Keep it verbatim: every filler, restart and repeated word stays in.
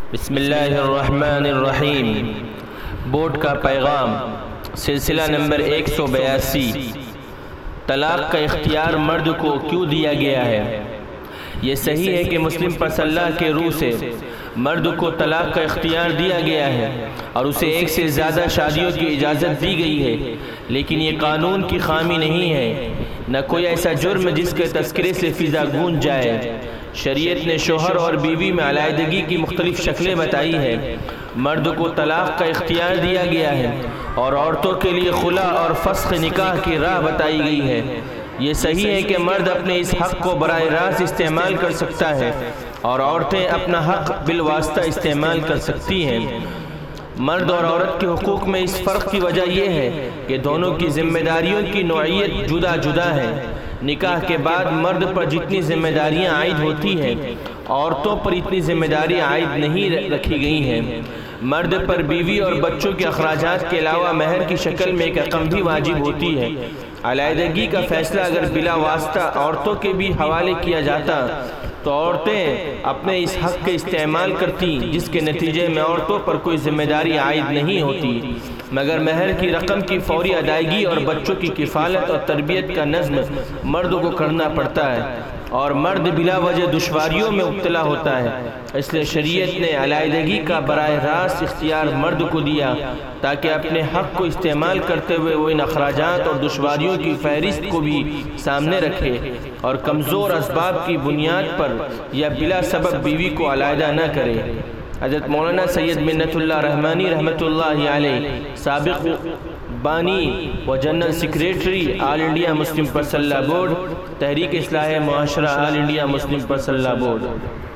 بسم اللہ الرحمن الرحیم۔ بورڈ کا پیغام، سلسلہ نمبر ایک سو بیاسی۔ طلاق کا اختیار مرد کو کیوں دیا گیا ہے؟ یہ صحیح ہے کہ مسلم پس اللہ کے روح سے مرد کو طلاق کا اختیار دیا گیا ہے اور اسے ایک سے زیادہ شادیوں کی اجازت دی گئی ہے، لیکن یہ قانون کی خامی نہیں ہے، نہ کوئی ایسا جرم جس کے تذکرے سے فضا گونج جائے۔ شریعت نے شوہر اور بیوی میں علیحدگی کی مختلف شکلیں بتائی ہیں۔ مرد کو طلاق کا اختیار دیا گیا ہے اور عورتوں کے لیے خلا اور فسخ نکاح کی راہ بتائی گئی ہے۔ یہ صحیح ہے کہ مرد اپنے اس حق کو براہ راست استعمال کر سکتا ہے اور عورتیں اپنا حق بالواسطہ استعمال کر سکتی ہیں۔ مرد اور عورت کے حقوق میں اس فرق کی وجہ یہ ہے کہ دونوں کی ذمہ داریوں کی نوعیت جدا جدا ہے۔ نکاح کے بعد مرد پر جتنی ذمہ داریاں عائد ہوتی ہیں، عورتوں پر اتنی ذمہ داریاں عائد نہیں رکھی گئی ہیں۔ مرد پر بیوی اور بچوں کے اخراجات کے علاوہ مہر کی شکل میں ایک رقم بھی واجب ہوتی ہے۔ علیحدگی کا فیصلہ اگر بلا واسطہ عورتوں کے بھی حوالے کیا جاتا تو عورتیں اپنے اس حق کے استعمال کرتی، جس کے نتیجے میں عورتوں پر کوئی ذمہ داری عائد نہیں ہوتی، مگر مہر کی رقم کی فوری ادائیگی اور بچوں کی کفالت اور تربیت کا نظم مرد کو کرنا پڑتا ہے، اور مرد بلا وجہ دشواریوں میں مبتلا ہوتا ہے۔ اس لیے شریعت نے علیحدگی کا براہ راست اختیار مرد کو دیا تاکہ اپنے حق کو استعمال کرتے ہوئے وہ ان اخراجات اور دشواریوں کی فہرست کو بھی سامنے رکھے اور کمزور اسباب کی بنیاد پر یا بلا سبب بیوی کو علیحدہ نہ کرے۔ حضرت مولانا سید منت اللہ رحمانی رحمۃ اللہ علیہ، سابق بانی و general secretary all India Muslim personal law board, تحریک اصلاح معاشرہ all India Muslim personal law board.